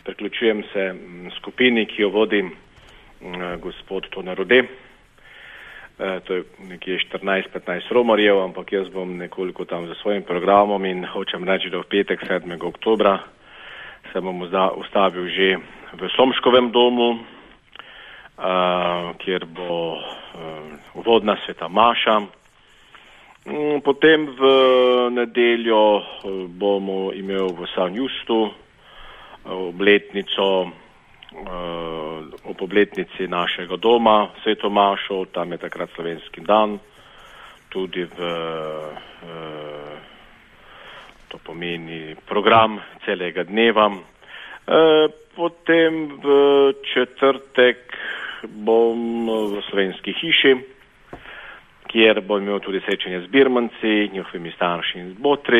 Priključujem se skupini, ki jo vodi gospod Tone Rode. To je nekje 14-15 romarjev, ampak jaz bom nekoliko tam za svojim programom in hočem reči, da v petek 7. oktobra se bom ustavil že v Slomškovem domu, kjer bo uvodna sveta maša. Potem v nedeljo bomo imel v San Justu ob obletnici našega doma, sveto mašo, tam je takrat slovenski dan, tudi to pomeni program celega dneva. Potem v četrtek bom v Slovenski hiši, kjer bom imel tudi srečanje z birmanci, njihovimi starši in z botri.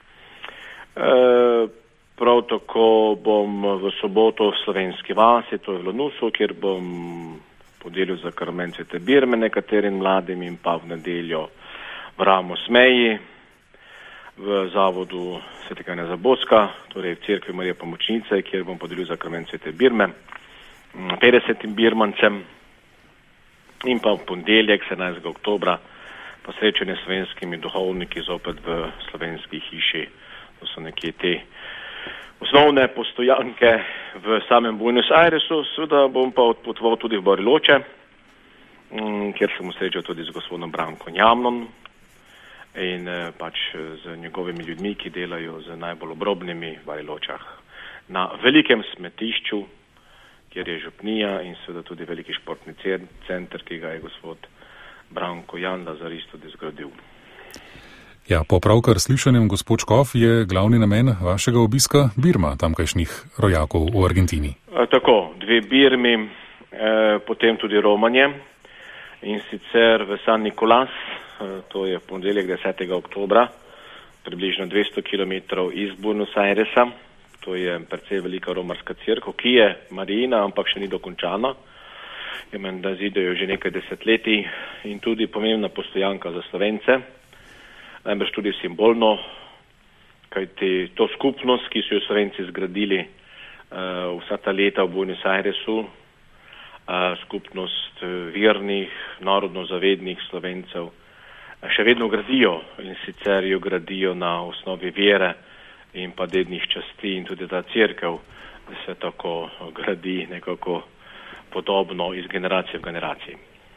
Prav tako bom v soboto v Slovenski vasi, to je v Lanusu, kjer bom podelil zakrament svete birme nekaterim mladim in pa v nedeljo v Ramosmeji v zavodu svetega Janeza Boska, torej v cerkvi Marije Pomočnice, kjer bom podelil zakrament svete birme 50 birmancem. In pa v ponedeljek 17. oktobra pa srečanje s slovenskimi duhovniki zopet v Slovenski hiši. To so nekje te osnovne postojanke v samem Buenos Airesu. Seveda bom pa odpotoval tudi v Bariloče, kjer sem srečal tudi z gospodom Brankom Jamnom in pač z njegovimi ljudmi, ki delajo z najbolj obrobnimi v Bariločah na velikem smetišču, kjer je župnija in seveda tudi veliki športni center, ki ga je gospod Branko Jan Lazaris tudi zgradil. Ja, po pravkar slišanjem, gospod Škof, je glavni namen vašega obiska Birma, tamkajšnjih rojakov v Argentini. Tako, 2 Birmi, potem tudi romanje in sicer v San Nicolás, to je v ponedeljek 10. oktobra, približno 200 km iz Buenos Airesa. To je precej velika romarska cerkev, ki je Marijina, ampak še ni dokončana. Je menda zidajo že nekaj desetletij in tudi pomembna postojanka za Slovence. Najbrž tudi simbolno, kajti to skupnost, ki so jo Slovenci zgradili vsa ta leta v Buenos Airesu, skupnost vernih, narodno-zavednih Slovencev, še vedno gradijo in sicer jo gradijo na osnovi vere in pa dednih časti in tudi ta cerkev se tako gradi nekako podobno iz generacije v generaciji.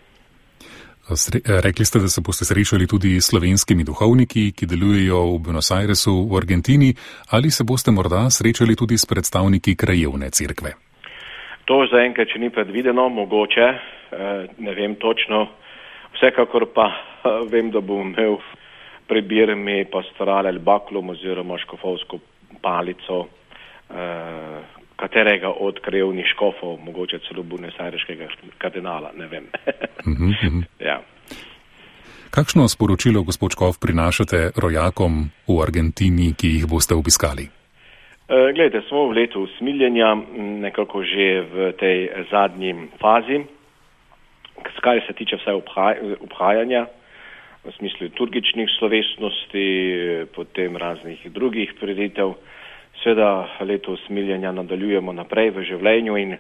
Rekli ste, da se boste srečali tudi s slovenskimi duhovniki, ki delujejo v Buenos Airesu v Argentini, ali se boste morda srečali tudi s predstavniki krajevne cerkve? To zaenkrat še ni predvideno, mogoče, ne vem točno, vsekakor pa vem, da bom imel pri Birmi pastoral El Baklum oziroma škofovsko palico katerega od krajevnih škofov, mogoče celo Buenos Aireškega kardinala, ne vem. Ja. Kakšno sporočilo, gospod Škof, prinašate rojakom v Argentini, ki jih boste obiskali? Glejte, smo v letu usmiljenja, nekako že v tej zadnji fazi, kar se tiče vsaj obhajanja, v smislu liturgičnih slovesnosti, potem raznih drugih prireditev. Seveda leto usmiljenja nadaljujemo naprej v življenju in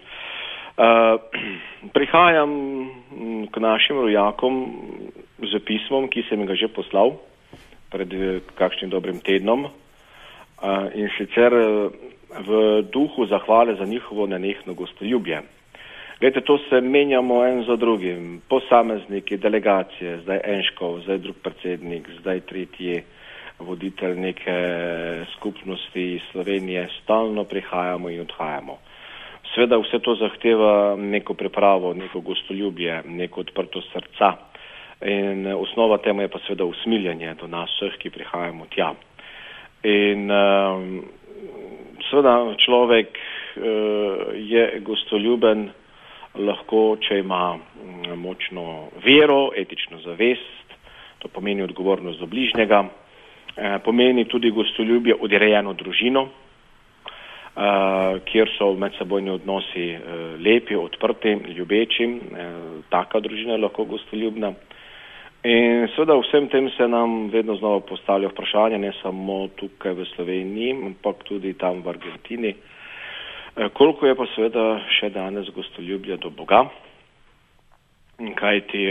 prihajam k našim rojakom z pismom, ki sem ga že poslal pred kakšnim dobrim tednom in sicer v duhu zahvale za njihovo nenehno gostoljubje. Glejte, to se menjamo en za drugim, posamezniki, delegacije, zdaj Enškov, zdaj drug predsednik, zdaj tretji voditelj neke skupnosti Slovenije, stalno prihajamo in odhajamo. Sveda vse to zahteva neko pripravo, neko gostoljubje, neko odprto srca in osnova temu je pa sveda usmiljanje do nas vseh, ki prihajamo tja. In sveda človek je gostoljuben lahko, če ima močno vero, etično zavest, to pomeni odgovornost do bližnjega, pomeni tudi gostoljubje odrejeno družino, kjer so medsebojni odnosi lepi, odprti, ljubeči, taka družina je lahko gostoljubna. In seveda vsem tem se nam vedno znova postavlja vprašanje, ne samo tukaj v Sloveniji, ampak tudi tam v Argentini. Koliko je pa seveda še danes gostoljubja do Boga, kajti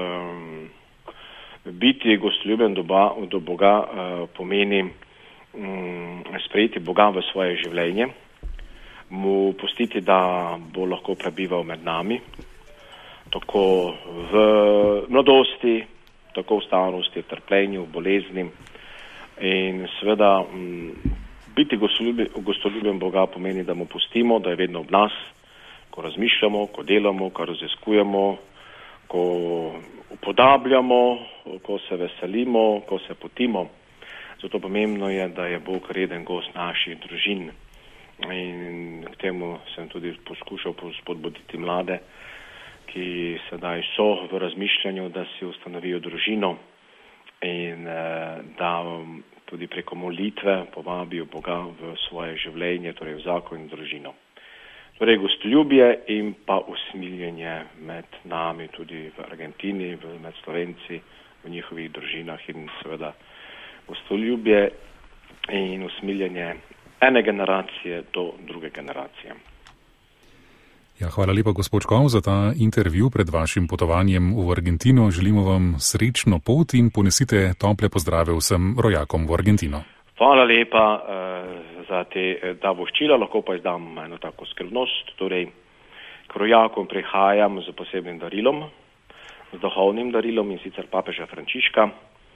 biti gostoljuben do Boga pomeni sprejeti Boga v svoje življenje, mu pustiti, da bo lahko prebival med nami, tako v mladosti, tako v starosti, v trpljenju, v bolezni. In seveda biti gostoljuben Boga pomeni, da mu pustimo, da je vedno ob nas, ko razmišljamo, ko delamo, ko raziskujemo, ko upodabljamo, ko se veselimo, ko se potimo. Zato pomembno je, da je Bog reden gost naših družin. In k temu sem tudi poskušal spodbuditi mlade, ki sedaj so v razmišljanju, da si ustanovijo družino in da tudi preko molitve povabijo Boga v svoje življenje, torej v zakon in družino. Torej gostoljubje in pa usmiljenje med nami, tudi v Argentini, med Slovenci, v njihovih družinah in seveda gostoljubje in usmiljenje ene generacije do druge generacije. Ja, hvala lepa, gospod Škov, za ta intervju pred vašim potovanjem v Argentino. Želimo vam srečno pot in ponesite tople pozdrave vsem rojakom v Argentino. Hvala lepa za ta voščila, lahko pa izdam eno tako skrivnost. Torej, k rojakom prihajam z posebnim darilom, z duhovnim darilom, in sicer papeža Frančiška.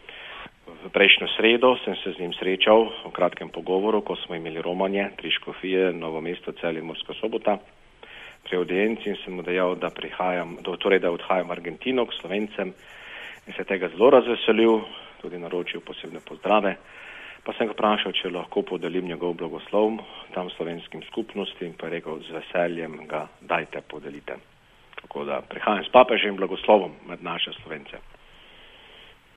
V prejšnjo sredo sem se z njim srečal v kratkem pogovoru, ko smo imeli romanje, 3 škofije, Novo mesto, Celje, Murska Sobota. Pri audienci sem mu dejal, da odhajam v Argentino k Slovencem in se tega zelo razveselil, tudi naročil posebne pozdrave. Pa sem ga vprašal, če lahko podelim njegov blagoslov tam slovenskim skupnostim, pa je rekel, z veseljem ga dajte, podelite. Tako da prihajam s papežem blagoslovom med naše Slovence.